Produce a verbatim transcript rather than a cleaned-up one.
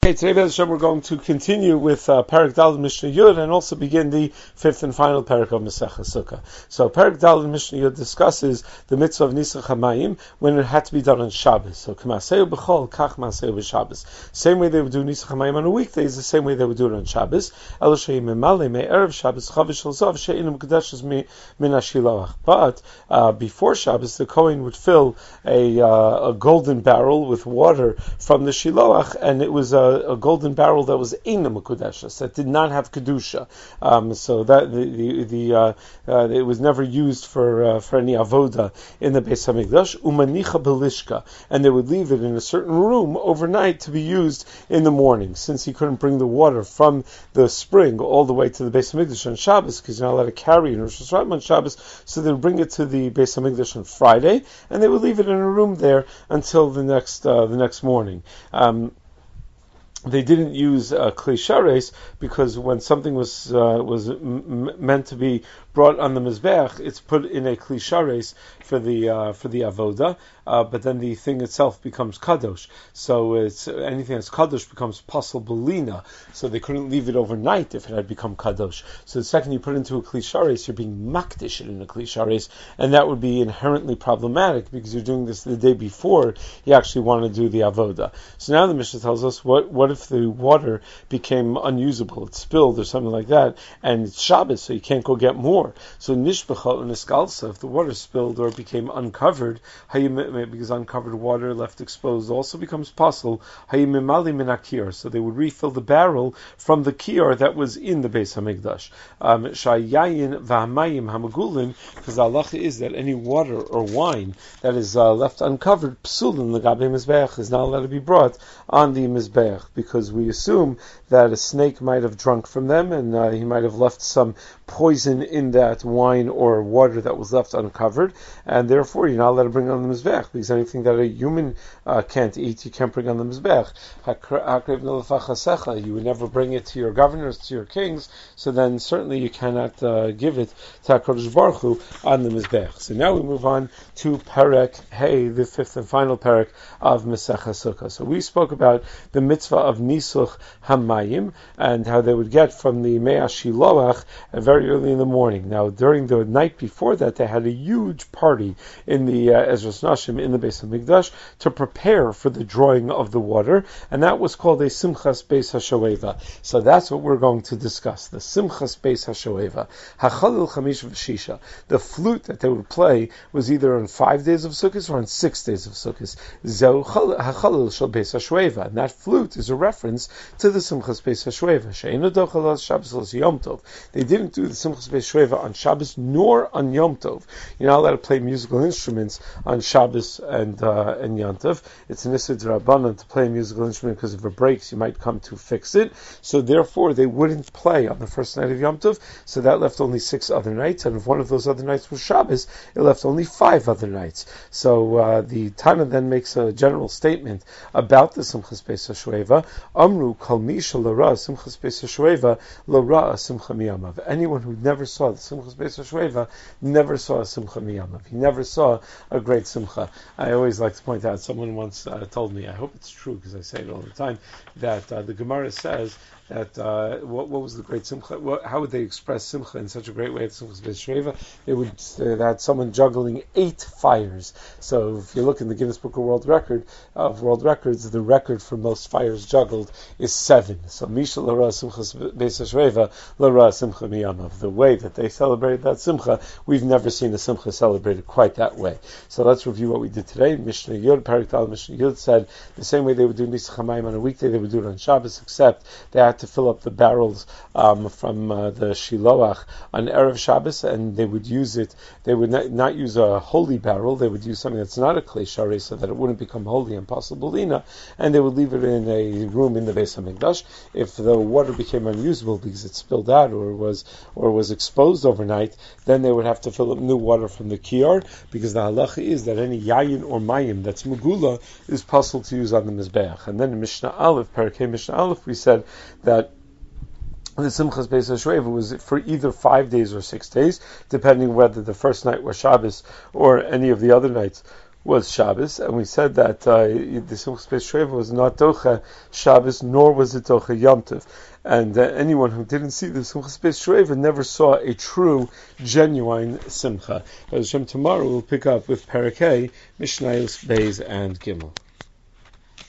Okay, today, Be'ez Hashem, we're going to continue with uh, Perek Daled Mishnah Yud and also begin the fifth and final Perek of Masechah Sukkah. So, Perek Daled Mishnah Yud discusses the mitzvah of Nisach HaMayim when it had to be done on Shabbos. So, K'maseu b'chol, kach maseu b'Shabbos. Same way they would do Nisach HaMayim on a weekday is the same way they would do it on Shabbos. El she'im memale me'erev Shabbos chavish l'zav she'inam kedeshes min hashilach. But uh, before Shabbos, the Kohen would fill a, uh, a golden barrel with water from the shiloach, and it was a a golden barrel that was Eina Mekudeshes, that did not have Kedusha. Um, so that the, the, the uh, uh, it was never used for uh, for any avoda in the Beis Hamikdash. Umanicha belishka, and they would leave it in a certain room overnight to be used in the morning. Since he couldn't bring the water from the spring all the way to the Beis Hamikdash on Shabbos, because you're not allowed to carry in Rosh Hashanah on Shabbos, so they would bring it to the Beis Hamikdash on Friday, and they would leave it in a room there until the next uh, the next morning. Um, They didn't use uh, Kli Shares because when something was uh, was m- meant to be brought on the mizbeach, it's put in a Kli Shares for the uh, for the avoda, uh, but then the thing itself becomes kadosh. So it's anything that's kadosh becomes pasal belina. So they couldn't leave it overnight if it had become kadosh. So the second you put it into a Kli Shares, you're being makdish it in a Kli Shares, and that would be inherently problematic because you're doing this the day before you actually want to do the avoda. So now the Mishnah tells us what what if the water became unusable, it spilled or something like that, and it's Shabbos, so you can't go get more. So nishbechal and iskalsa, if the water spilled or became uncovered, because uncovered water left exposed also becomes possible, hayimimali min akir, so they would refill the barrel from the kiyar that was in the Beis Hamikdash. Shayayin v'hamayim hamagulin, because the halacha is that any water or wine that is uh, left uncovered, psulin l'gabe mizbeach, is not allowed to be brought on the mizbeach, because we assume that a snake might have drunk from them and uh, he might have left some poison in that wine or water that was left uncovered, and therefore you're not allowed to bring on the mizbech, because anything that a human uh, can't eat, you can't bring on the mizbech. You would never bring it to your governors, to your kings, so then certainly you cannot uh, give it to HaKadosh Baruch Hu on the mizbech. So now we move on to Perek Hey, the fifth and final Perek of Masechah Sukkah. So we spoke about the mitzvah of Nisuch Hamayim and how they would get from the Mei HaShiloach very early in the morning. Now, during the night before that, they had a huge party in the uh, Ezras Nashim in the Beis Hamikdash to prepare for the drawing of the water, and that was called a Simchas Beis HaShoeva. So that's what we're going to discuss, the Simchas Beis HaShoeva. Hachalil Chamish V'Shisha. The flute that they would play was either on five days of Sukkot or on six days of Sukkot. Zeu Hachalil Shel Beis HaShoeva. And that flute is a reference to the Simchas Beis HaShoeva. She'enu dochel al Shabbos al Yom Tov. They didn't do the Simchas Beis HaShoeva on Shabbos nor on Yom Tov. You're not allowed to play musical instruments on Shabbos and uh, and Yom Tov. It's an Issa D'Rabbanan to play a musical instrument because if it breaks, you might come to fix it. So therefore, they wouldn't play on the first night of Yom Tov. So that left only six other nights, and if one of those other nights was Shabbos, it left only five other nights. So uh, the Tana then makes a general statement about the Simchas Beis HaShoeva. Amru kol misha l'ra Simchas Beis HaShoeva l'ra Simcha miyamav. Anyone who never saw the Simchas Beis HaShoeva never saw a Simcha miyamav. He never saw a great Simcha. I always like to point out, someone once uh, told me, I hope it's true because I say it all the time, that uh, the Gemara says that uh, what, what was the great Simcha? What, how would they express Simcha in such a great way at Simchas Beis HaShoeva? They would say that some juggling eight fires. So if you look in the Guinness Book of World Record of World Records, the record for most fires juggled is seven. So Misha Lara Simchas Beis HaShoeva Lara Simcha Miyamav. The way that they celebrated that Simcha, we've never seen a Simcha celebrated quite that way. So let's review what we did today. Mishnah Yud, Perek Daled Mishnah Yud said the same way they would do Nisach Hamayim on a weekday, they would do it on Shabbos, except they had to fill up the barrels um, from uh, the Shiloach on Erev Shabbos, and they would use it, they would not, not use a holy barrel, they would use something that's not a Klei Sharei so that it wouldn't become holy and possible lina, and they would leave it in a room in the Beis Hamikdash. If the water became unusable because it spilled out or was or was exposed overnight, then they would have to fill up new water from the kiyar, because the halacha is that any yayin or mayim that's mugula is possible to use on the mizbeach. And then in Mishnah Aleph, Parakeh Mishnah Aleph, we said that the Simchas Beis HaShoeva was for either five days or six days, depending whether the first night was Shabbos or any of the other nights was Shabbos, and we said that uh, the Simchas Beis Sheva was not Docha Shabbos, nor was it Docha Yom Tov. And uh, anyone who didn't see the Simchas Beis Sheva never saw a true, genuine Simcha. As Hashem, tomorrow we'll pick up with Perek Hey, Mishnayos Beis and Gimel.